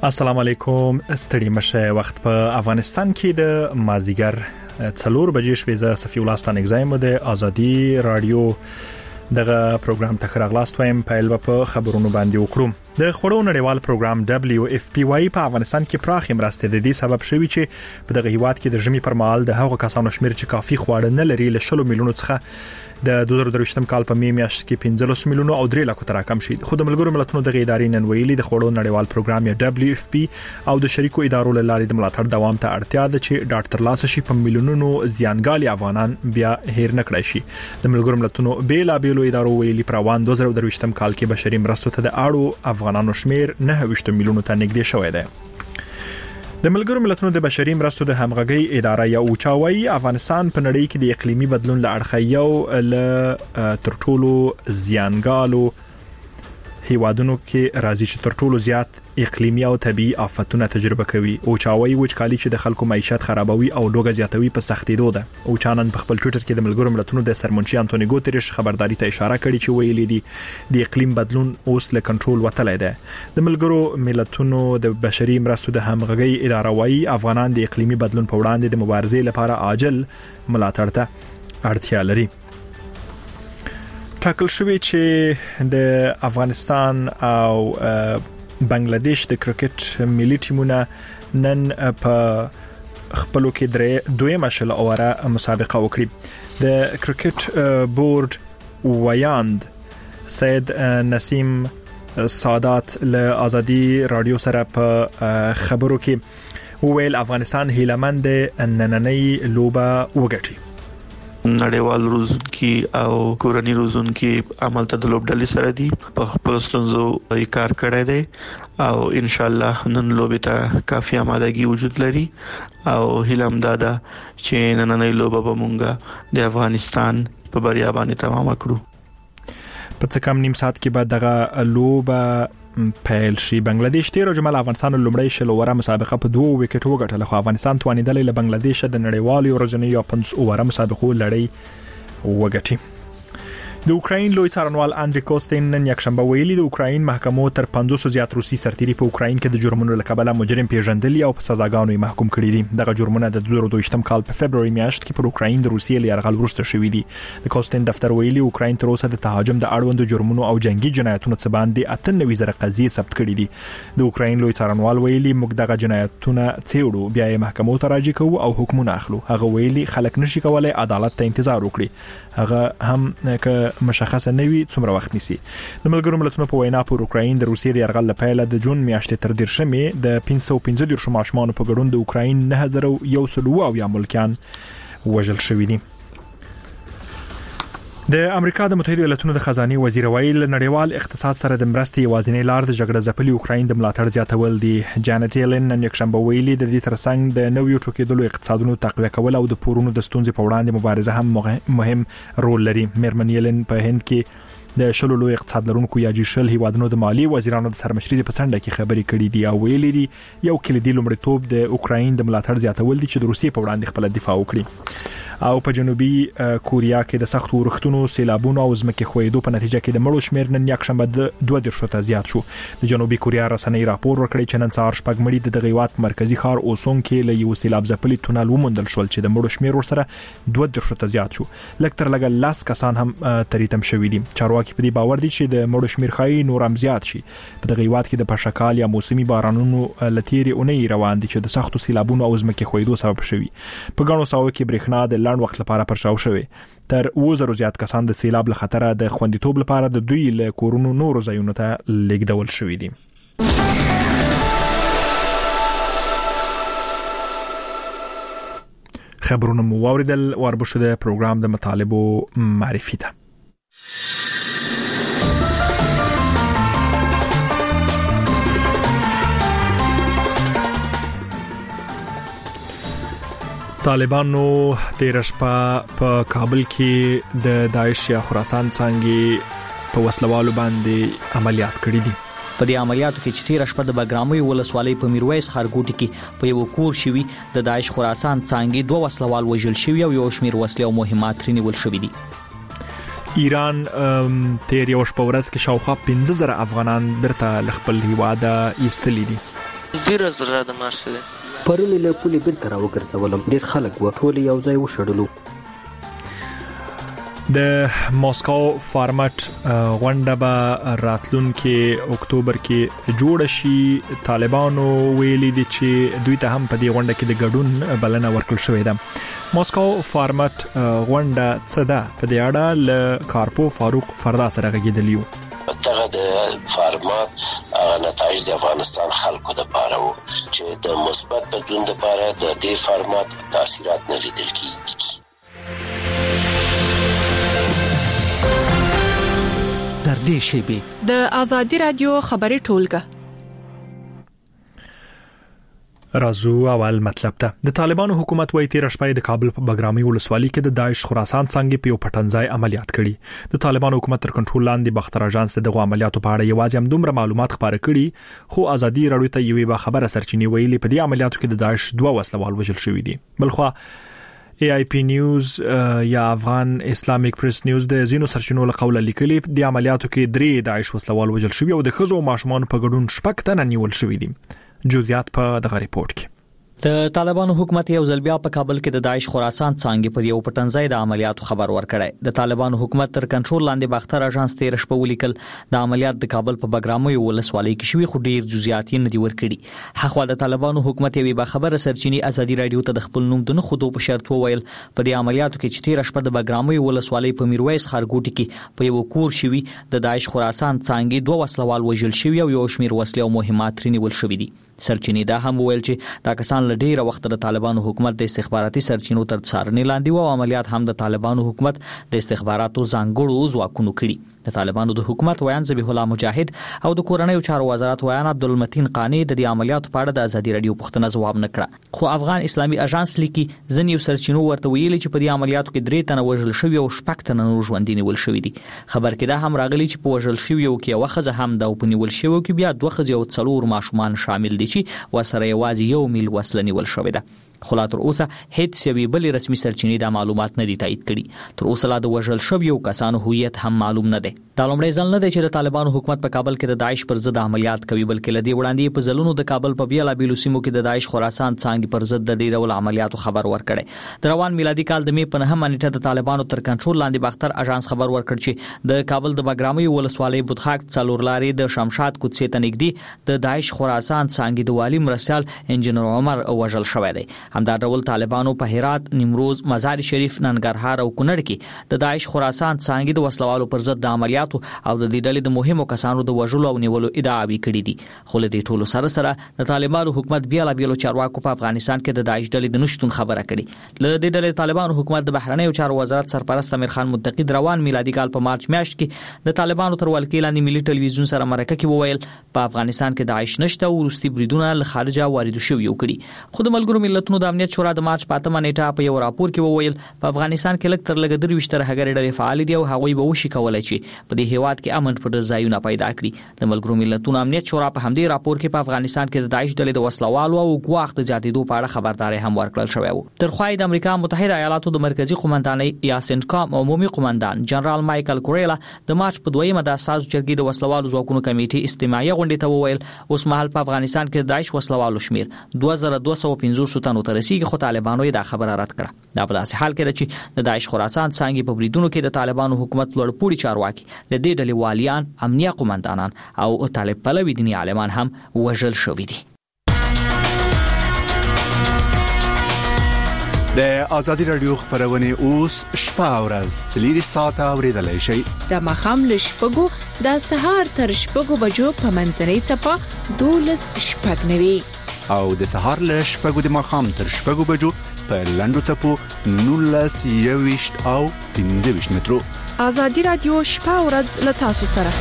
السلام علیکم. ستړي مشه وخت په افغانستان کې د مازیګر 4 بجې شپې صفی الله ستانګ زایم د ازادي رادیو دغه پروګرام ته خراغلاست وایم په په خبرونو باندې وکړو. د خړو نړیوال پروګرام WFP په افغانستان کې پراخ مرسته د دې سبب شوی چې په دغه هیواد کې د ژمي پر مهال د هغو کسانو شمیر چې کافي خواړه نه لري له 10 میلیونو څخه د 2023م کال په میاشت کې 15 میلیونو او 3 لک تر راکم شي. خو د ملګرو ملتونو د ادارې نن ویلي د خړو نړیوال پروګرام یا WFP او د شریکو ادارو له لارې د ملاتړ دوام ته اړتیا ده چې ډاکټر لاس شي په میلیونونو زیانګالي افغانان بیا هیر نه کړی شي. د ملګرو ملتونو بیلابېلو ادارو ویلي پر روان 2023م کال کې بشري مرستو ته د اړو افغانانو شمیر 9 میلیونو ته نږدې شوی دی. د ملګرو ملتونو د بشري مرستو د همغږي اداره یا اوچاوي افغانستان په نړۍ کې د اقلیمي بدلون له اړخه یو له ترټولو زیانګالو هیوادونو کې راځي چې ترټولو زیات اقلیمي او طبيعي آفتونه تجربه کوي. اوچاوي وچکالي چې د خلکو معیشت خرابوي او لوګه زیاتوي په سختیدو ده. اوچانن په خپل ټوئیټر کې د ملګرو ملتونو د سرمنشي انټونی ګوتریش خبرداري ته اشاره کړې چې ویلي دي د اقلیم بدلون اوس له کنټرول وتلی دی. د ملګرو ملتونو د بشري مرستو د همغږي اداره وايي افغانان د اقلیمي بدلون په وړاندې د مبارزې لپاره عاجل ملاتړ ته اړتیا لري. ټاکل شوی چې د افغانستان او بنگلاديش د کرکټ ملي ټیمونه نن په خپلو کې دویمه شل اوره مسابقه وکړي. د کرکټ بورډ ویاند سید نسیم سادات له ازادي رادیو سره په خبرو کې وویل افغانستان هیلمند نننۍ لوبه وګټي. نړیوال روزونکي او کورنی روزونکي عمل ته د لوبډلې سره دي په خپل ستونزو کار کړی دی او ان شاء الله نن لوبې ته کافي آمادګي وجود لري او هیلم دادا چې نننۍ لوبه به مونږه د افغانستان په بریا باندې تمام کړو. په څه کم نیم ساعت کې بعد دغه لوبه پیل شي. بنگلاديش تیر جمعه افغانستان لومړی شل اوره مسابقه په 2 وکټو وګټله خو افغانستان توانیدل له بنگلاديش د نړیوالو ورځنیو 5 اوره مسابقو لړۍ وګټي. د اوکراین لوی څارنوال اندری کوستین نن یکشنبه ویلي د اوکراین محکمو تر 500 زیات روسي سرتیري په اوکراین کې د جرمونو له کبله مجرم پیژندلي او په سزاګانو محکوم کړي دي. دغه جرمونه د 2022م کال په فبرवरी میاشت کې پر اوکراین د روسیې له یرغل وروسته شوې دي. د کوستین دفتر ویلي اوکراین تر اوسه د تهاجم د اړوندو جرمونو او جنگي جنایتونو څخه باندې 98 قضیې ثبت کړي دي. د اوکراین لوی څارنوال ویلي موږ دغه جنایتونه څېړو بیا یې محکمو ته راجع کوو او حکمونه اخلو. هغه ویلي خلک نشي کولای عدالت ته انتظار وکړي. هغه هم که مشخصه نه څومره وخت نیسي. د ملګرو ملتونو په وینا پر اوکراین د روسیې د یرغل لپاره د جون میاشتې تر 13 د 515 ماشومان په ګډون د اوکراین 9100 یا ملکیان وژل شوي دي. د امریکا د متحده ایالاتونو د خزانه وزیر ویل نړیوال اقتصاد سره د مرستې یوازینی لار د جګړه ځپلي اوکراین د ملاتړ زیاتول دي. جانټ یلن نن یکشنبه ویلي د دې ترڅنګ د نویو ټوکېدلو اقتصادونو تقویه کول او د پورونو د ستونزې په وړاندې مبارزه هم مهم رول لري. میرمن یلن په هند کې د شلو لوی اقتصاد لرونکو یا جیشل هیوادونو د مالی وزیرانو د سرمشري په څنډه کې خبرې کړې دي او ویلي دي یو کلیدي لومړیتوب د اوکراین د ملاتړ زیاتول دي چې د روسیې په وړاندې خپل دفاع وکړي. او په جنوبي کوریا کې د سخت ورښتونو سیلابونو او ځمکې ښویېدو په نتیجه کې د مړو شمیر نن یکشنبه د 2 ته زیات شو. د جنوبي کوریا رسنۍ راپور ورکړی چې نن سهار شپږ مړي د دغه هیواد مرکزی ښار اوسونګ کې له یو سیلاب ځپلي تونل وموندل شول چې د مړو شمیر ورسره 2 ته زیات شو. لکه تر لږه لاس کسان هم تریتم شوي دي. چارواکي په دې باور دي چې د مړو شمیر خای نور هم زیات شي. په دغه هیواد کې د پرشکال یا موسمي بارانونو لتیری اونۍ روان دي چې د سختو سیلابونو او ځمکې ښویېدو سبب شوي. په ګڼو ساحو کې برېښنا د لنډ وخت لپاره پرشاو شوی. تر 2000 زیات کسان د سیلاب له خطره د خوندیتوب لپاره د دوی له کورونو نورو ځایونو ته لیږدول شوي دي. خبرونه مو واوریدل. وربشو د پروګرام د مطالبو معرفي ده. طالبانو تیر شپه په کابل کې د داعش یا خراسان څنګه په وسلوالو باندې عملیات کړي دي. په دې عملیاتو کې چې تیر شپه د بګرامي ولسوالۍ په میرویس خارګوټي کې په یو کور شوی د داعش خراسان څنګه 2 وسلوال وژل شوی او یو شمیر وسلې او مهمات رینول شوی دي. ایران تیر یو شپه ورځ کې شاوخوا 15000 افغانان برته خپل هیواد ایستلي دي. ډیر زړه د مارش دی. پرون له پولې بیرته راوګرځولم، ډیر خلک و، ټول یو ځای وشړلو. د ماسکو فارمټ غونډه به راتلونکي اکتوبر کې جوړ شي. طالبانو ویلي دي چې دوی ته هم په دې غونډه کې د ګډون بلنه ورکړل شوې ده. ماسکو فارمټ غونډه څه ده؟ په دې اړه ل کارپو فاروق فردا سره غږیدلیو. دغه د فارمات نتایج د افغانستان خلکو د پاره وو چې د مثبت بدلون لپاره د دې فارمات تاثیرات نه لیدل کیږي. در دې شیبه د آزادی رادیو خبري ټولګه رازو اول مطلب ته. د طالبانو حکومت وایي تیر شپه د کابل په بګرامي ولسوالۍ کې د داعش خراسان څنګه په پټنځای عملیات کړي. د طالبانو حکومت تر کنټرول لاندې بختر اژانس دغه عملیاتو په اړه یوازې هم دومره معلومات خبره کړي، خو ازادي رادیو ته یوې با خبره سرچینې ویلي په دې عملیاتو کې د داعش 2 وسلوال وژل شوي دي. بلخوا AIP نیوز یا افغان اسلامیک پریس نیوز د زینو سرچینو له قوله لیکلي د عملیاتو کې 3 داعش وسلوال وژل شوي او د خزو او ماشومان په ګډون 6 تنه نیول شوي دي. جزئیات په دغه ریپورت کې. د طالبانو حکومت یو ځل بیا په کابل کې د داعش خراسان څنګه پر یو پټنځای د عملیاتو خبر ورکړی. د طالبانو حکومت تر کنټرول لاندې باختر اژانس تیر شپه ولیکل د عملیات د کابل په بګرامي ولسوالۍ کې شوی، خو ډیر جزئیات نه دی ورکړي. حقوا د طالبانو حکومت یوې با خبره سرچینی ازادي رادیو ته د خپل نوم د نه خودو په شرط وویل په دې عملیاتو کې چې تیر شپه د بګرامي ولسوالۍ په میرویس خارګوټي کې په یو کور شوی د داعش خراسان څنګه 2 وسلوال وژل شوی او یو شمیر وسلې او مهمات رینول شوی دي. سرچینی دا هم ویل چې دا کسان له ډیره وخت د طالبانو حکومت د استخباراتي سرچینو تر څارنې لاندې و او عملیات هم د طالبانو حکومت د استخباراتو ځانګړو ځواکونو کړي. د طالبانو د حکومت ویان ذبیح الله مجاهد او د کورنیو چارو وزارت ویان عبدالمتین قانی د دې عملیاتو په اړه د ازادي رادیو پوښتنه ځواب نه کړه، خو افغان اسلامي اژانس لیکي ځینې سرچینو ورته ویلي چې په دې عملیاتو کې 3 تنه وژل شوي او 6 تنه نور ژوندي نیول شوي دي. خبر کې دا هم راغلی چې په وژل شویو کې یو ښځه هم د پنیول شویو کې بیا 2 ښځې او 4 ماشومان شامل دي چې وسره یوازې 1 میل وسله نیول شوې ده. خو لا تر اوسه هیڅ یوې بل رسمي سرچینې دا معلومات نه دي تایید کړي. تر اوسه لا د وژل شویو کسانو هویت هم معلوم نه دی. دا لومړی ځل نه دی چې د طالبانو حکومت په کابل کې د داعش پر ضد عملیات کوي، بلکې لدی وړاندې په ځلونو د کابل په بیلابیلو سیمو کې د داعش خراسان څنګه پر ضد د دې ډول عملیاتو خبر ورکړي. د روان میلادي کال د مې په 9 نیټه د طالبانو تر کنټرول لاندې باختر اژانس خبر ورکړ چې د کابل د بګرامي ولسوالۍ بودخاک څلور لارې د شمشاد کوڅې ته نږدې د داعش خراسان څنګه د والی مرسال انجنیر عمر وژل شوی دی. همدا ډول طالبانو په هرات، نیمروز، مزار شریف، ننګرهار او کونړ کې د داعش خراسان څنګه د وسلوالو پر ضد د عملیاتو او د دې ډلې د مهمو کسانو د وژلو او نیولو ادعاوې کړې دي. خو له دې ټولو سره د طالبانو حکومت بیلابیلو چارواکو په افغانستان کې د داعش ډلې د نشټون خبره کړې. له دې ډلې طالبانو حکومت د بهرنیو چارو وزارت سرپرست امیر خان متقی روان میلادي کال په مارچ میاشت کې د طالبانو تر ولکې لاندې ملي ټلویزیون سره مرکه کې وویل په افغانستان کې داعش نشته او روسي بریدونه له خارجه وارد شوي کړي. خو د ملګرو ملتونو د امنیت شورا د مارچ 5 نیټه په یو راپور کې وویل په افغانستان کې لږ تر لږه 23 هغه ډلې فعال دي او هغوی به وشي کولای چې په دې هیواد کې امن پر ځایونه پیدا کړي. د ملګرو ملتونو امنیت شورا په همدې راپور کې په افغانستان کې د داعش ډلې د وسلوالو او ګواښ د زیاتېدو په اړه خبرداري هم ورکړل شوې و. ترخوای د امریکا متحده ایالاتو د مرکزی قومندانۍ یا سنټکام عمومي قومندان جنرال مایکل کوریلا د مارچ په 2 د اساس جرګې د وسلوالو ځواکونو کمیټې استماعي غونډې ته وویل اوس مهال په افغانستان کې د داعش وسلوالو شمیر 2250 تنو ته رسیدي، خو طالبانو یې دا خبره رد کړه. دا په داسې حال کې ده چې د داعش خراسان څنګه په بریدونو کې د طالبانو حکومت لوړپوړي چارواکي د دې ډلې والیان، امنیه قومندانان او طالب پلوي دیني عالمان هم وژل شوي دي. د آزادی رادیو خبرونه اوس شپه او ورځ 4 ساعته اوریدلای شئ. د مخام له شپږو د سهار تر شپږو بجو په منځنۍ چپه 12:09 او د سهار له شپږو د مخام تر شپږو بجو په لندو چپو 19:20 او 15 مترو. آزادی رادیو شپه او ورځ له تاسو سره.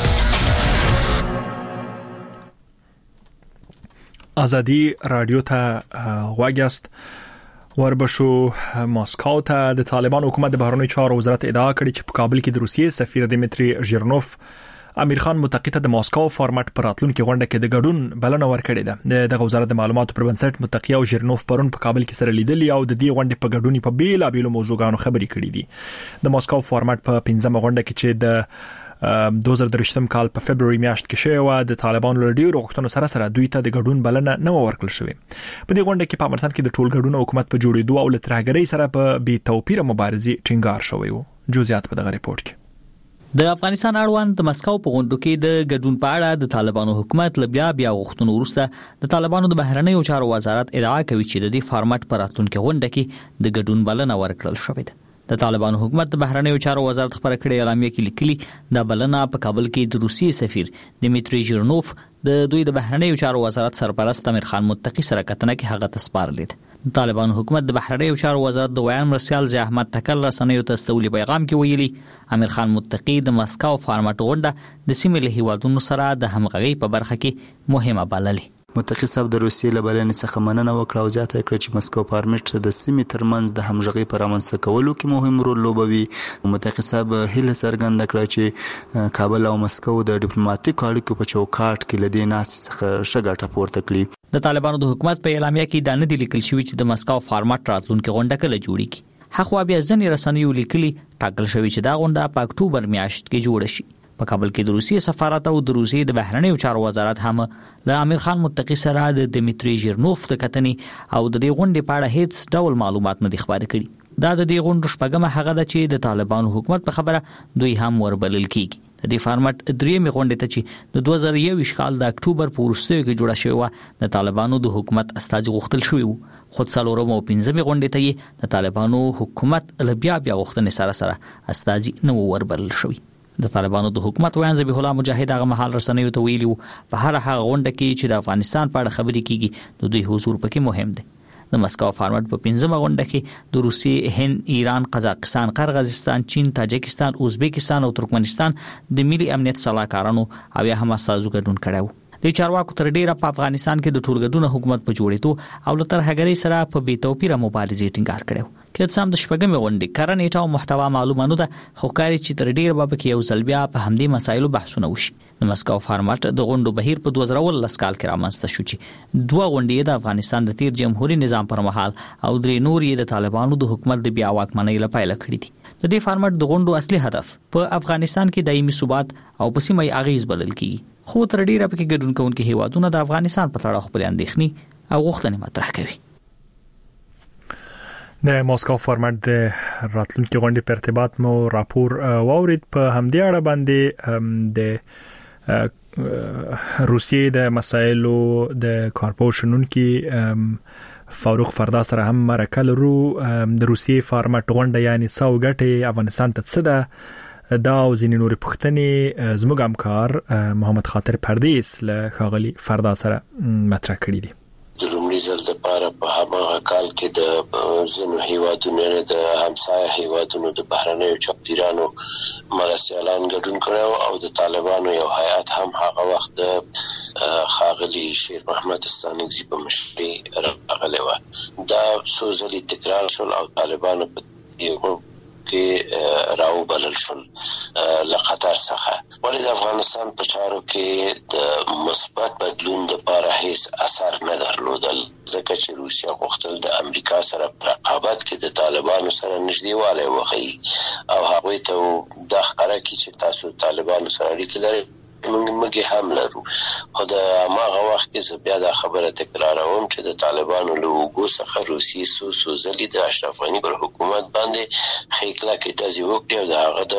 آزادی رادیو ته غواګست وربشو ماسکو ته د طالبان حکومت د بهرنیو چارو وزارت ادعا کړې چې په کابل کې د روسیې سفیر دمیتری ژیرنوف امیر خان متقی ته د ماسکو فارمټ پر راتلونکي غونډه کې د ګډون بلنه ورکړې ده. د وزارت د معلوماتو پر بنسټ متقی او ژیرنوف پرون په کابل کې سره لیدلي او د دې غونډې په ګډون په بیلابیلو موضوعاتو خبرې کړې دي. د ماسکو فارمټ په 15مه غونډه کې چې د 2023 کال په فبرवरी میاشت کې شوی د طالبانو له ډیرو غوښتنو سره دوی ته د ګډون بلنه نه ورکړل شوې. په دې غونډه کې په افغانستان کې د ټولګډون حکومت په جوړېدو او لترهګرۍ سره په بې توپیره مبارزې ټینګار شوی و. جزئیات په دغه ریپورت کې. د افغانستان اړوند د مسکو په غونډو کې د ګډون په اړه د طالبانو حکومت له بیا غوښتنو وروسته د طالبانو د بهرنیو چارو وزارت ادعا کوي چې د دې فارمټ پر راتلونکي غونډه کې د ګډون بلنه ورکړل شوې ده. د طالبانو حکومت د بهرنیو چارو وزارت خبره کړې اعلامیه کې لیکلي د بلنه په کابل کې د روسي سفیر دمیتری ژیرنوف د دوی د بهرنیو چارو وزارت سرپرست امیر خان متقی سره کتنه کې هغه تسپارلید. د طالبانو حکومت د بهرنیو چارو وزارت د ویان مرسیال ضیاء احمد تکل رسنیو ته استولي پیغام کې ویلي امیر خان متقی د مسکو فارمټ غونډه د سیمې له هیوادونو سره د همغږۍ په برخه کې مهمه بللې. متقی صاحب د روسیې له بلنې څخه مننه وکړه او زیاته کړه چې مسکو فارمټ د سیمې ترمنځ د همغږۍ پر رامنځته کولو کې مهم رول لوبوي. متقی صاحب هیله څرګنده کړه چې کابل او مسکو د ډیپلوماټیکو اړیکو په چوکاټ کې لدې ناستې څخه ښه ګټه پورته کړي. د طالبانو د حکومت په اعلامیه کې دا نه دی لیکل شوی چې د مسکو فارمټ راتلونکي غونډه کله جوړیږي. هغه بیا ځنې رسنیو لیکلي ټاکل شوی چې دا غونډه په اکتوبر میاشت کې جوړه شي. په کابل کې د روسي سفارت او د روسي د بهرنیو چارو وزارت هم له امیر خان متقی سره د دمیتری ژیرنوف د کتنې او د دې غونډې په اړه هیڅ ډول معلومات نه دي خبرې کړي. دا د دې غونډې شپږمه هغه ده چې د طالبانو حکومت په خبره دوی هم وربلل کیږي. د دې فارمټ درېمې غونډې ته چې د 2021 کال د اکتوبر په وروستیو کې جوړه شوې و د طالبانو د حکومت استازي غوښتل شوی وو، خو څلورمه او پنځمې غونډې ته یې د طالبانو حکومت له بیا غوښتنې سره استازي نه وربلل شوی. د طالبانو د حکومت ویان ذبیح الله مجاهد هغه مهال رسنیو ته ویلي وو په هر هغه غونډه کې چې د افغانستان په اړه خبرې کیږي د دوی حضور پکې مهم دی. د مسکو فارمټ په 15مه غونډه کې د روسي، هند، ایران، قزاقستان، قرغیزستان، چین، تاجکستان، ازبکستان او ترکمنستان د ملي امنیت صلاحکارانو او یا هم اساسو ګډون کړو. د چارواکو تر ډیره په افغانستان کې د ټولګډون حکومت په جوړېدو او له ترهګرۍ سره په بې توپیره مبارزې ټینګار کړو. که څه هم د شپږمې غونډې کره نیټه او محتوا معلومه نه ده، خو ښکاري چې تر ډیره به پکې یو ځل بیا په همدې مسایلو بحثونه وشي. د مسکو فارمټ د غونډو بهیر په 2019 کال کې رامنځته شو چې دوه غونډې د افغانستان د تیر جمهوریت نظام پر مهال او درې نور یې د طالبانو د حکومت د بیا واکمنۍ لپاره کړې دي. د دې فارمټ د غونډو اصلي هدف په افغانستان کې دایمي ثبات او په سیمه اغیز بلل کیږي. خو تر ډیره پکې ګډون کوونکي هیوادونه د افغانستان په اړه خپل اندېښنې او غوښتنې مطرح کوي. د مسکو فارمټ د راتلونکي غونډې په ارتباط مو راپور واورید. په همدې اړه باندې د روسیې د مسایلو د کارپوریشنونکو فاروق فردا سره هم مرکه لرو. د روسیې فارمټ غونډه یعنی څو ګټې افغانستان ته څه ده دا او ځینې نورې پوښتنې زموږ همکار محمد خاطر پردیس له ښاغلي فردا سره مطرح کړې دي. د لومړي ځل لپاره په هغه کال کې د ځینو هیوادونو د همسایه هیوادونو د بهرنیو چارو مرستیالان ګډون کړو او د طالبانو یو هیئت هم هغه وخت د ښاغلي شیر محمد ستانکزي په مشرۍ راغلی و. دا څو ځلې تکرار شول او طالبانو په یو کې راو بلل شول له قطر څخه. ولې د افغانستان په چارو کې د مثبت بدلون لپاره هیڅ اثر نه درلودل، ځکه چې روسیا غوښتل د امریکا سره په رقابت کې د طالبانو سره نږدېوالی وښيي او هغوی ته دا ښکاره کړي چې تاسو طالبانو سره اړیکې لرئ، موږ هم لرو. خو د هغه وخت کې بیا دا خبره تکراروم چې د طالبانو له اوږو څخه روسیې څو ځلې د اشرف غني پر حکومت باندې ښې کلکې ډزې وکړې او د هغه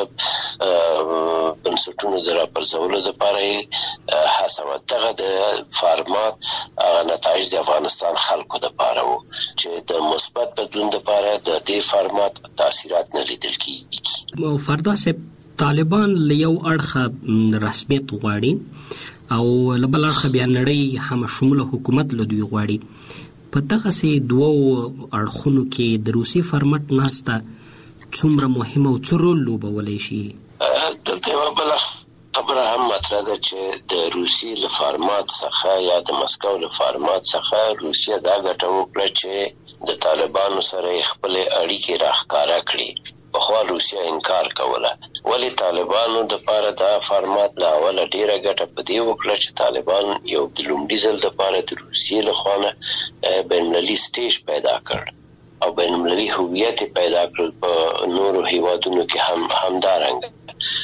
د بنسټونو د راپرځولو لپاره یې هڅه وه. دغه د فارمات هغه نتایج د افغانستان خلکو لپاره وو چې د مثبت بدلون لپاره د دې فارمات تاثیرات نه لیدل کېږي. فردا صاحب، طالبان له یو اړخه رسمیت غواړي او له بل اړخه بیا نړۍ هم شموله حکومت له دوی غواړي. په دغسې دوو اړخونو کې د روسي فارمټ ناسته څومره مهمه او څه رول لوبولی شي؟ دلته یوه بله خبره هم مطرح ده چې د روسي له فارمات څخه یا د مسکو له فارمات څخه روسیه دا ګټه وکړه چې د طالبانو سره خپلې اړیکې راښکاره کړي. پخوا روسیا انکار کوله، ولی طالبانو د پاره دا فارمات له اوله ډیره ګټه په دې وکړه چې طالبان یو د لومړي ځل لپاره د روسیې له خوا بین‌المللي سټیج پیدا کړ او بین‌المللي هویت پیدا کړل. په نورو هیوادونو کې هم همدارنګه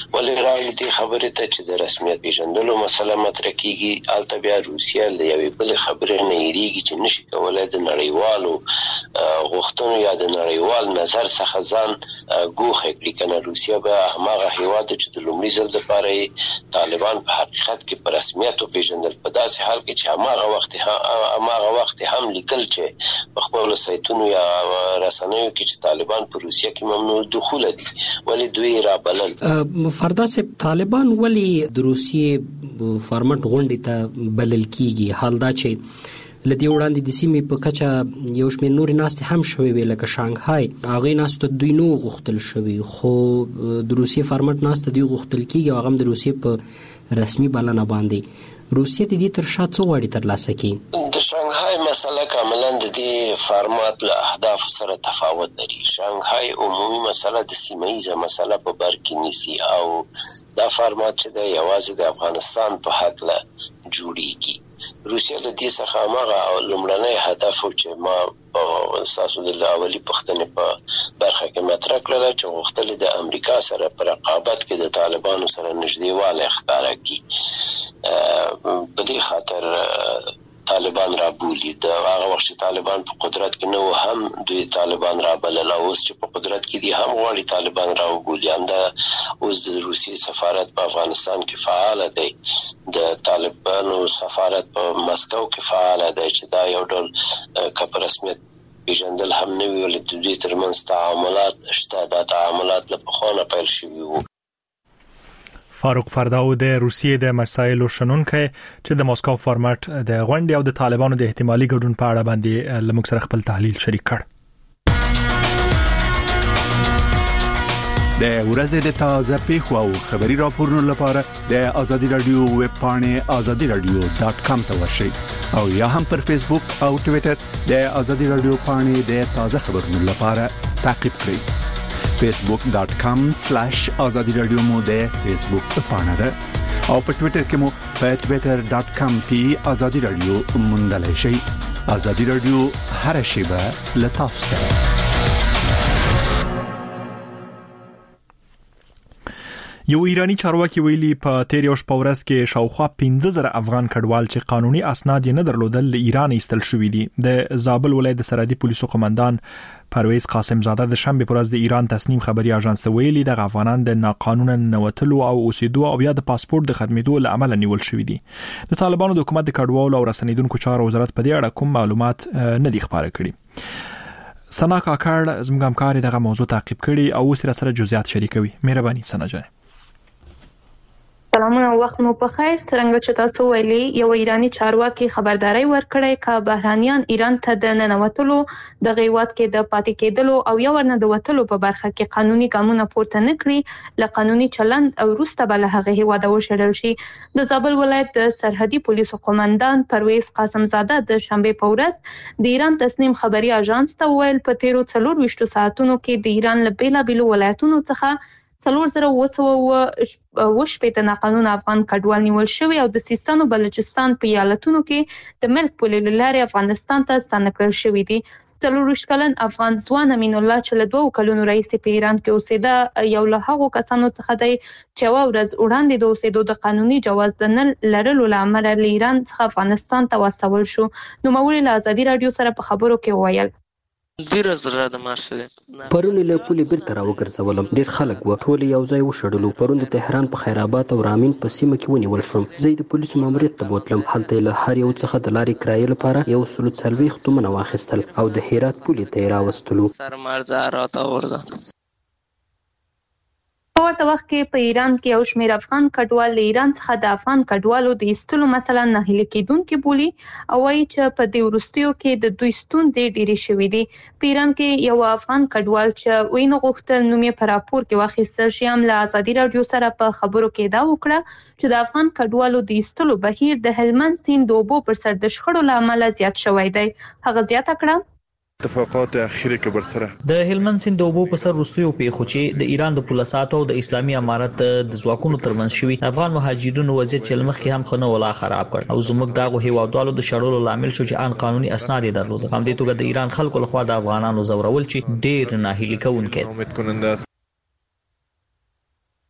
ولې راغلي دي خبره ته چې د رسمیت پیژندلو مسله مطرح کیږي البته بیا روسیا له یوې بل خبرې نه یریږي چې نشي کولای د نړیوالو غوښتنو یا د نړیوال نظر څخه ځان ګوښه کړي کنه. روسیا به هغه هیواد چې د لومړي ځل لپاره طالبان په حقیقت کې په رسمیت پیژندل په داسې حال کې چې هغه وخت هم لیکل چې په خپل سایتونو یا رسنیو کې چې طالبان په روسیا کې ممنوع دخول دي ولې دوی را بلل. فردا سه طالبان ولې د روسیې فارمټ غونډې ته بلل کیږي؟ حال دا چې لدی وړاندې د سیمې په کچه یو شمېر نور ناست هم شوی وی لکه شانګهای هغه ناست دوی نو غوښتل شوی خو د روسیې فارمټ ناست دی غوښتل کیږي هغه د روسیې په رسمي بلنه باندې. روسیه د دې تر شا څو غواړي ترلاسه کړي؟ د شانګهای مسله کاملا د دې فارمات له اهداف سره تفاوت لري. شانګهای عمومي مسله د سیمه‌ایزه مسله په بر کې نیسي او دا فارمات چې د یوازې د افغانستان په حق له جوړیږي. روسیه له دې څخه هغه لومړنی هدف چې ما په اساس د اولی پښتنې په برخه کې مطرح کړل چې غوښتل د امریکا سره په رقابت کې د طالبانو سره نږدېوالی ښکاره کړي. په دې خاطر طالبان را بولی د هغه وخت چې طالبان په قدرت کې نه و هم دوی طالبان را بلل او اوس چې په قدرت کې دي هم غواړي طالبان را وبولي. همدا اوس د روسیې سفارت په افغانستان کې فعال دی، د طالبانو سفارت په مسکو کې فعال دی چې دا یو ډول که په رسمیت پیژندل هم نه وي ولې د دوی ترمنځ تعاملات شته. دا تعاملات له پخوانه پیل شوي وو. فاروق فرداو د روسیې د مسایلو شنونکي چې د مسکو فارمټ د غونډې او د طالبانو د احتمالي ګډون په اړه باندې لمږ سره خپل تحلیل شریک کړ. د ورځې د تازه پیښو او خبري راپورونو لپاره د ازادي رادیو ویب پاڼې azadiradio.com ته ورشئ او یا هم پر فیسبوک او ټوئیټر د ازادي رادیو پاڼې د تازه خبرونو لپاره تعقیب کړئ. facebook.com/azadi radio مو د فیسبوک پاڼه ده او په ټوئیټر کې مو په twitter.com/azadi radio موندلای شئ. ازادي رادیو هر شیبه له تاسو سره. یو ایرانی چارواکي ویلي په تیر یو شپه ورځ کې شاوخوا 15000 افغان کډوال چې قانوني اسناد نه درلودل له ایران ایستل شوې دي. د زابل ولایت د سرحدي پولیسو قومندان پرویز قاسم زاده د شنبه پر ورځ د ایران تصنیم خبري اژانس ویلي د افغانان د ناقانونه نوتلو او اوسېدو او یا د پاسپورت د خدمتو له عمل نیول شوې دي. د طالبانو د حکومت د کډوالو او رسنیدونکو چارو وزارت په دې اړه کوم معلومات نه دي خبره کړي. سنا کاکړ زموږ همکار دغه موضوع تعقیب کړي او سره جزئیات شریکوي. مهرباني سنا جان. سلامونه وخت مو په خیر. څنګه چې تاسو ویلي یو ایرانی چارواکي خبرداري ورکړی ک بهرانيان ایران ته د ننوتلو د غیوات کې د پاتې کېدلو او یو ورنه د وټلو په برخه کې قانوني ګامونه پورته نکړي ل قانوني چلند او روسته بل هغه هواده وشړل شي. د زابل ولایت د سرحدي پولیسو قومندان پرویز قاسم زاده د شنبه په ورځ د ایران تصنیم خبري اژانس ته ویل په 13 ساعتونو کې د ایران له بیلابیلو ولایتونو څخه 4,900 ناقانونه افغان کډوال نیول شوی او د سیستان او بلوچستان په ایالتونو کې د ملک پولې لارې افغانستان ته ستانه کړل شوی دي. 40 کلن افغان ځوان امین الله چې له 2 کلونو راهیسې په ایران کې اوسېده یو له هغو کسانو څخه دی چې ورځ وړاندې د اوسېدو د قانوني جواز د نه لرلو لامل له ایران څخه افغانستان ته واستول شو. نو موري له ازادي رادیو سره په خبرو کې وویل ډیر زړه د مارشه پرون له پولې بیرته راوګرځولم. ډیر خلک و ټول یو ځای وشړلو. پرون د تهران په خیرآباد او رامین په سیمه کې ونیول شوم. زه د پولیسو ماموریت ته بوتلم. هلته له هر یو څخه د لارې کرایې لپاره 140 تومنه واخیستل او د هرات پولې ته راوستلو. سرمرزه راته ورده. په ورته وخت کې په ایران کې یو شمېر افغان کډوال له ایران څخه د افغان کډوالو د ایستلو مثلا نه هلي کېدونکي بولي او وايي چې په دې وروستیو کې د دوی ستونزې ډېرې شوې دي. په ایران کې یو افغان کډوال چې وینو غوښتل نوم یې په راپور کې واخیستل شي هم له ازادي رادیو سره په خبرو کې دا وکړه چې د افغان کډوالو د ایستلو بهیر د هلمند سیند د اوبو پر سر د شخړو له امله زیات شوی دی. هغه زیاته کړه اتفاقات اخیری کې برسره د هلمند سیند د اوبو په سر وروستیو پیښو چې د ایران د پولیساتو او د اسلامي امارت د ځواکونو ترمنځ شوي افغان مهاجرینو وضعیت چې لمخې هم خنه ولا خراب کړ او زموږ دغه هیوادوالو د شړلو لامل شو چې ان قانوني اسناد یې درلود. هم دې توګه د ایران خلکو لخوا د افغانانو زورول چې ډېر ناهیلي کوونکي.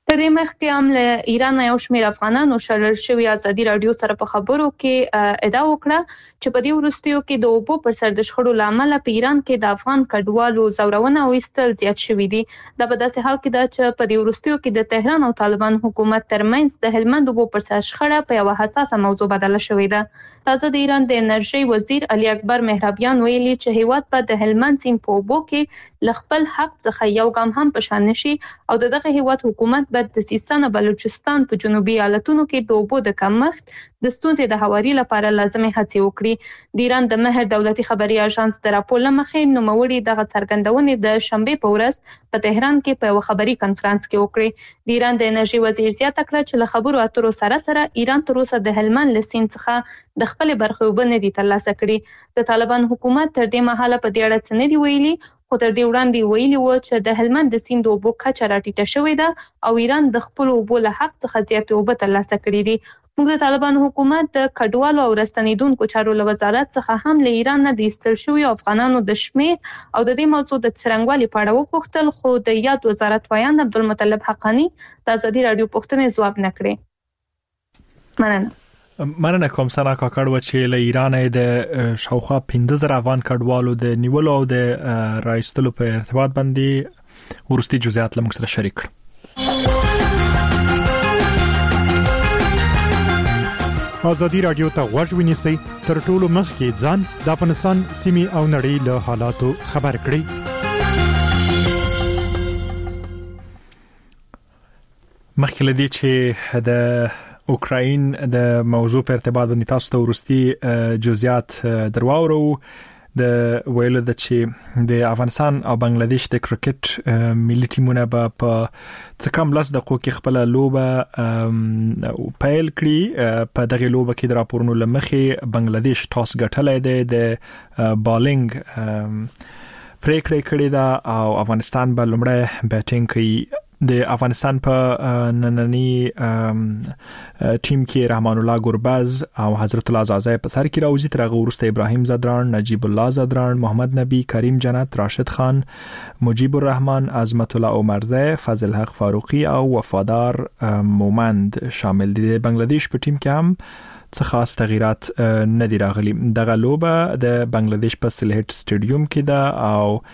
تر دې مخکې هم له ایران یو شمېر افغانانو شړل شوي ازادي رادیو سره په خبرو کې ادعا وکړه چې په دې وروستیو کې د اوبو پر سر د شخړو لامل په ایران کې د افغان کډوالو زورونه او ایستل زیات شوي دي. دا په داسې حال کې ده چې په دې وروستیو کې د تهران او طالبان حکومت ترمنځ د هلمند اوبو پر سر شخړه په یو حساسه موضوع بدله شوې ده. تازه د ایران د انرژي وزیر علي اکبر مهربیان ویلي چې هیواد په د هلمند سیند په اوبو کې ل خپل حق څخه یو ګام هم پشان نشي او دغه هیواد حکومت د سیستان او بلوچستان په جنوبي ایالتونو کې د اوبو د کمښت د ستونزې د هواري لپاره لازمي هڅې وکړي. د ایران د مهر دولتي خبري اژانس د راپور لمخې نوموړي دغه څرګندونې د شنبه په ورځ په تهران کې په یو خبري کانفرنس کې وکړي. د ایران د انرژي وزیر زیاته کړه چې له خبرو اترو سره ایران تر اوسه د هلمند لسین څخه د خپل برخې وبنه دي ترلاسه کړي. د طالبان حکومت تر دې مهاله په دې اړه څه نه دی ویلي، خو تر دې وړاندې ویلي و چې د هلمند د سیند اوبو کچه راټیټه شوې ده او ایران د خپل اوبو له حق څخه زیاتې اوبه ترلاسه کړې دي. موږ د طالبان حکومت د کډوالو او راستنیدونکو چارو له وزارت څخه هم له ایران نه د ایستل شویو افغانانو د شمېر او د دې موضوع د څرنګوالي په اړه وپوښتل، خو د یاد وزارت ویاند عبدالمطلب حقانی د ازادي رادیو پوښتنې ځواب نه کړې. مننه کوم سنا کاکړ و چې له ایران د شاوخوا 15000 افغان کډوالو د نیولو او د راایستلو په ارتباط باندې ورستي جزئیات لمغ سره شریک کړ. ازادي رادیو ته غوږ ونیسئ تر ټولو مخکې ځان د افغانستان سیمې او نړۍ له حالاتو خبر کړئ. مخکې لدی چې د اوکراین د موضوع په ارتباط باندې تاسو ته ورستي جزئیات درواورو د ویلو د چې د افغانستان او بنگلاديش د کرکټ ملي ټیمونه په څکم لاس د کوکي خپل لوبه پیل کړی. په دغه لوبه کې د راپورونو لمخې بنگلاديش ټاس ګټلای دی د بالینګ پریکړه کړې ده او افغانستان به لومړی بیټینګ کوي. د افغانستان په نننی ټیم کې رحمان الله ګربز او حضرت الله زازای په سر کې راوځي. تر هغه وروسته ابراهیم زدران، نجیب الله زدران، محمد نبی، کریم جنت، راشد خان، مجیب الرحمن، عظمت الله عمرزی، فضل حق فاروقی او وفادار مومند شامل دي. د بنگلاديش په ټیم کې هم څه خاص تغیرات نه دي راغلي. دغه لوبه د بنگلاديش په سلهټ سټیډیوم کې ده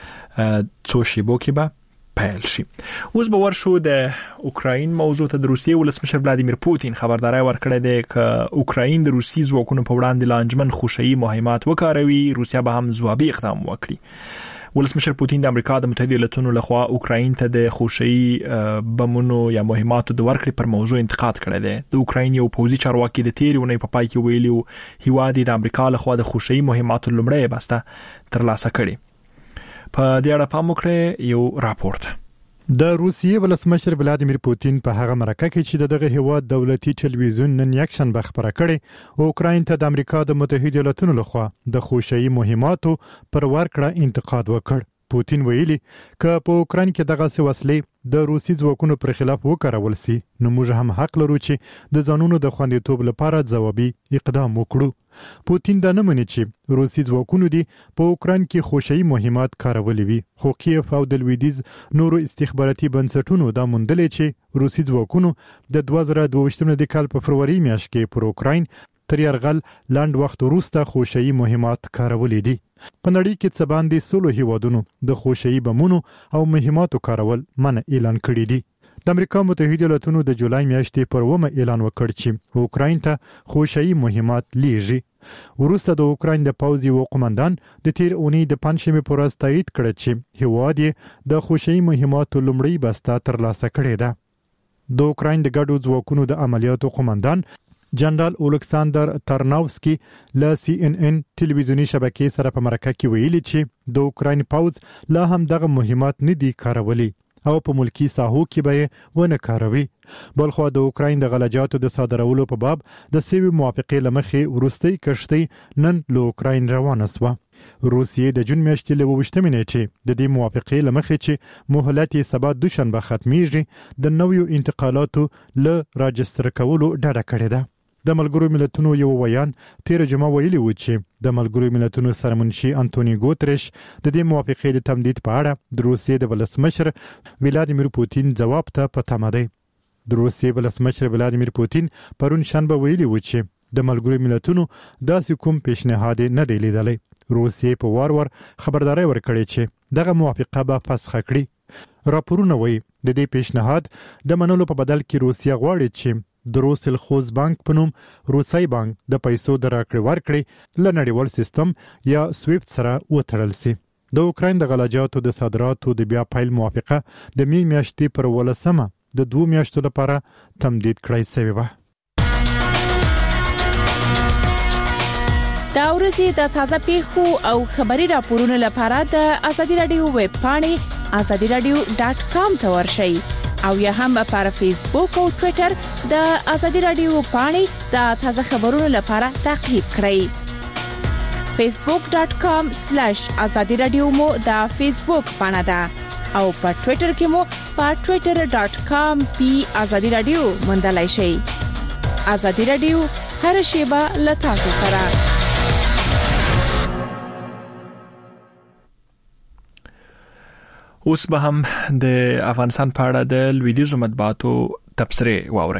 او څو شیبو کې به پیل شي. اوس به ورشو د اوکراین موضوع ته. د روسیې ولسمشر ولادیمیر پوتین خبرداري ورکړې ده چې اوکراین د روسي ځواکونو په وړاندې لانجمن خوشي مهمات وکاروي، روسیا به هم ځوابي اقدام وکړي. ولسمشر پوتین د امریکا د متحده ایالاتونو لخوا اوکراین ته د خوشي بمونو یا مهماتو د ورکړې پر موضوع انتقاد کړی دی. د اوکراین یو پوځي چارواکي د تیرونې په پای کې ویلي هیواد د امریکا لخوا د خوشي مهماتو لمړی بسته ترلاسه کړي. په دې اړه پام وکړئ یو راپورټ. د روسیې ولسمشر ولادیمیر پوتین په هغه مرکه کې چې دغه هیواد دولتي ټلویزیون نن یکشنبه خبره کړې اوکراین ته د امریکا د متحده ایالاتونو لخوا د خوشي مهماتو پر ورکړه انتقاد وکړ. پوتین ویلي چې په اوکراین کې دغه وسلې د روسي ځواکونو پر خلاف وکارول سي نو موږ هم حق لرو چې د ځانونو د خوندیتوب لپاره ځوابي اقدام وکړو. پوتین دا نه مني چې روسي ځواکونو دي په اوکراین کې خوشي مهمات کارولې وي، خو کیف او د لویدیز نورو استخباراتي بنسټونو دا موندلې چې روسي ځواکونو د 2022 کال په فروری میاشت کې پر اوکراین تر یرغل لاند وخت وروسته خوشي مهمات کارولې دي. په نړۍ کې څه باندې 16 هیوادونو د خوشي بمونو او مهماتو کارول منع اعلان کړی دي. د امریکا متحده ایالاتونو د جولای میاشتې پر ومه اعلان وکړ چې اوکراین ته خوشي مهمات لیږي. وروسته د اوکراین د پوځي او قومندان د تیر اونۍ د پنځمې پر ورځ تایید کړ چې هیواد یې د خوشي مهماتو لمړی بسته ترلاسه کړې ده. د اوکراین د ګډو ځواکونو د عملیاتو قومندان جنرال اولکساندر ترناوسکی له CNN ټلویزیونی شبکې سره په مرکه کې ویلي چې د اوکراین پوځ لا هم دغه مهمات نه دي کارولي او په ملکی ساحو کې به ونه کاروي. بلخو د اوکراین د غلجاتو د صادرولو په باب د سوي موافقې لمخې ورستۍ کشتۍ نن له اوکراین روانه شوه. روسیې د جون میاشتې له 28 نیټې د دې موافقې لمخې چې مهلت یې سبا دوشنبه ختميږي د نویو انتقالاتو له راجستر کولو ډډه کړې ده. د ملګرو ملتونو یو ویان تیر جمعه ویلي و چې د ملګرو ملتونو سرمنشي انټونی ګوتریش د دې موافقې د تمدید په اړه د روسیې د ولسمشر ولادیمیر پوتین ځواب ته په تمه دی. د روسیې ولسمشر ولادیمیر پوتین پرون شنبه ویلي و چې د ملګرو ملتونو داسې کوم پیشنهاد نه دی لیدلی. روسیې په وار خبرداري ورکړې چې دغه موافقه به فسخ کړي. راپورونه وایي د دې پیشنهاد د منلو په بدل کې روسیه غواړي چې د روسل خوز بانک په نوم روسي بانک د پیسو د راکړې ورکړې له نړیوال سیستم یا سویفت سره وتړل شي. د اوکراین د غلاجاتو د صادراتو د بیا پیل موافقه د می میاشتې پر 18 د 2 میاشتو لپاره تمدید کړای شوی و. دا ورځې د تازه پیښو او خبري راپورونو لپاره د ازادي رادیو ویب پاڼې azadiradio.com ته ورشئ او یا هم پر فیسبوک او ټوئیټر د ازادي رادیو پاڼې د تازه خبرونو لپاره تعقیب کړئ. facebook.com/azadiradio مو د فیسبوک پاڼه ده او په ټوئیټر کې مو په twitter.com/azadiradio موندلای شئ. ازادي رادیو هر شیبه له تاسو سره. اوس به هم د افغانستان په اړه د لویدیځو مطبوعاتو تبصره واوري.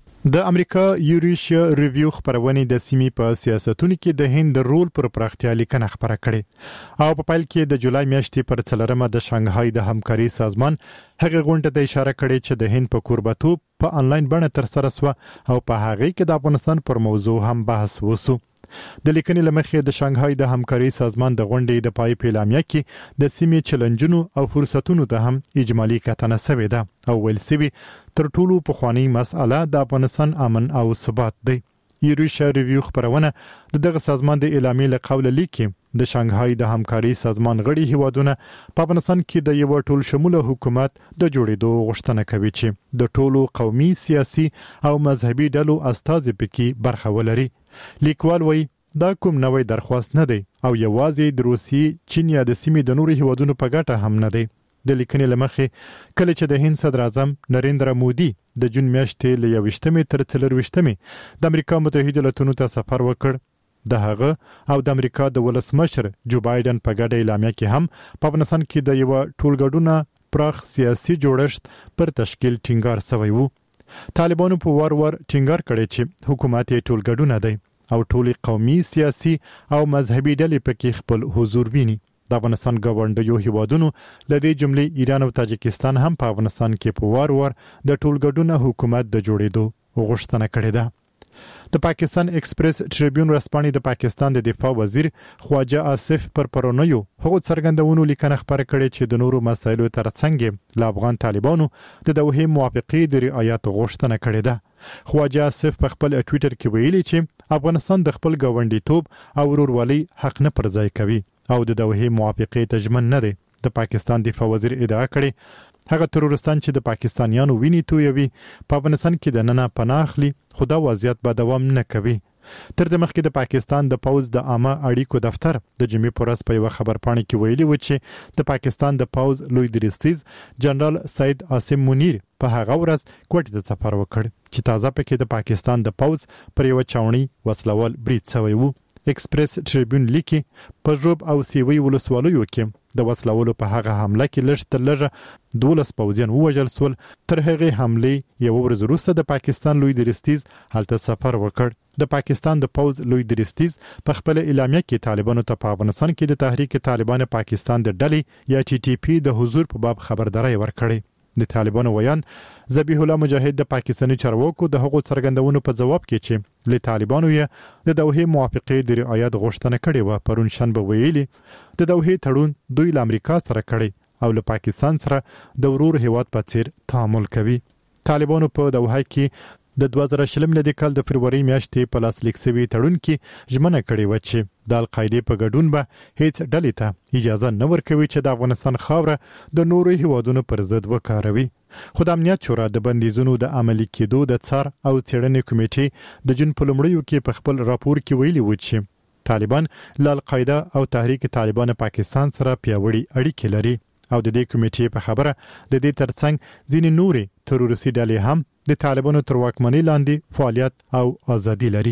د امریکا یوریشیا ریویو خبرونه د سیمې په سیاستونو کې د هند رول پر پراختیا لیکنه خبره کړې او په پیل کې د جولای میاشتې پر 4مه د شانګهای د همکاري سازمان هغه غونډه ته اشاره کړې چې د هند په کوربتوب په انلاین بڼه تر سره شو او په هغه کې د افغانستان پر موضوع هم بحث وشو. د لیکنې لمخې د شانګهای د همکاري سازمان د غونډې د پای په اعلامیه کې د سیمې چیلنجونو او فرصتونو ته هم اجمالی کتنه شوې ده او ویل شوی تر ټولو پخوانی مسأله د افغانستان امن او ثبات دی. یوریشیا ریویو خبرونه دغه سازمان د اعلامیې له قوله لیکي د شانګهای د همکاري سازمان غړي هیوادونه په افغانستان کې د یو ټول شموله حکومت د جوړېدو غوښتنه کوي چې د ټولو قومي، سیاسي او مذهبي ډلو استازي پکې برخه ولري. لیکوال وایي دا کوم نوې درخواست نه دی او یوازې د روسیې، چین یا د سیمې د نورو هیوادونو په ګټه هم نه دی. د لیکنې لمخې کله چې د هند صدر اعظم نریندرا مودي د جون میاشتې له 21 تر 24 د امریکا متحده ایالاتونو ته سفر وکړ، د هغه او د امریکا د ولسمشر جو بایدن په ګډه اعلامیه کې هم په افغانستان کې د یو ټولګډونه پراخ سیاسي جوړښت پر تشکیل ټینګار شوی وو. طالبانو په وار ټینګار کړی چې حکومت یې ټولګډونه دی او ټولي قومي، سیاسي او مذهبي ډلې پکې خپل حضور ویني. د افغانستان ګاونډیو هیوادونو لدې جملې ایران او تاجکستان هم په افغانستان کې په وار د ټولګډونه حکومت د جوړېدو غوښتنه کړې ده. د پاکستان ایکسپریس ټریبیون رسپانې د پاکستان د دفاع وزیر خواجه آصف پر پرونیو هغه څرګندونو لیکنه خبره کړې چې د نورو مسایلو ترڅنګ له افغان طالبانو د دوحې موافقې د رعایت غوښتنه کړې ده. خواجه آصف په خپل ټوئیټر کې ویلي چې افغانستان د خپل ګاونډیتوب او ورورولۍ حق نه پرځای کوي او د دوحې موافقې ته ژمن نه دی. د پاکستان دفاع وزیر ادعا کړې هغه ترورستان چې د پاکستانیانو ویني تویوي په افغانستان کې د ننه پناه اخلي، خدا وضعیت به دوام نه کوي. تر دې مخکې د پاکستان د پوز د عامه اړیکو دفتر د جمعې پر ورځ په یو خبرپاڼه کې ویلي و چې د پاکستان د پوز لوی درستیز جنرال سید عاصم منیر په هغه ورځ کوټې ته سفر وکړ چې تازه پکې د پاکستان د پوز پر یو چاوني وسلوال برید شوی وو. ایکسپریس ټریبیون لیکي په جوب او سیوی ولسوالیو کې د وسلوالو په هغه حمله کې لږ تر لږه 12 پوځیان ووژل شول. تر هغه حمله یو ورځ وروسته د پاکستان لوی درستیز هلته سفر وکړ. د پاکستان د پوز لوی درستیز په خپل اعلامیه کې طالبانو ته په افغانستان کې د تحریک طالبان پاکستان د ډلې یا TTP د حضور په باب خبرداري ورکړې. د طالبانو ویان ذبیح الله مجاهد د پاکستاني چارواکو د هغو څرګندونو په جواب کې چې له طالبانو یې د دوحې موافقې د رعایت غوښتنه کړې و پرون شنبه ویلي د دوحې تړون دوی له امریکا سره کړی او له پاکستان سره د ورور هیواد په څیر تعامل کوي. طالبانو په دوحه کې د 2020 کال د فروری میاشتې په لاس لیک شوی تړون کې ژمنه کړې و چې د القاعده په ګډون به هیڅ ډلې ته اجازه نه ورکوي چې د افغانستان خاوره د نورو هیوادونو پر ضد وکاروي. خو د امنیت شورا د بندیزونو د عملي کېدو د څار او څېړنې کمیټې د جون په لومړیو کې په خپل راپور کې ویلي و چې طالبان له القاعده او تحریک طالبان پاکستان سره پیاوړي اړیکې لري او د دې کمیټې په خبره د دې ترڅنګ ځینې نورې تروریستي ډلې هم د طالبانو تر واکمنۍ لاندې فعالیت او ازادي لري.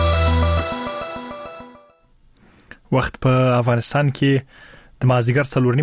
وخت په افغانستان کې د مازیګر 4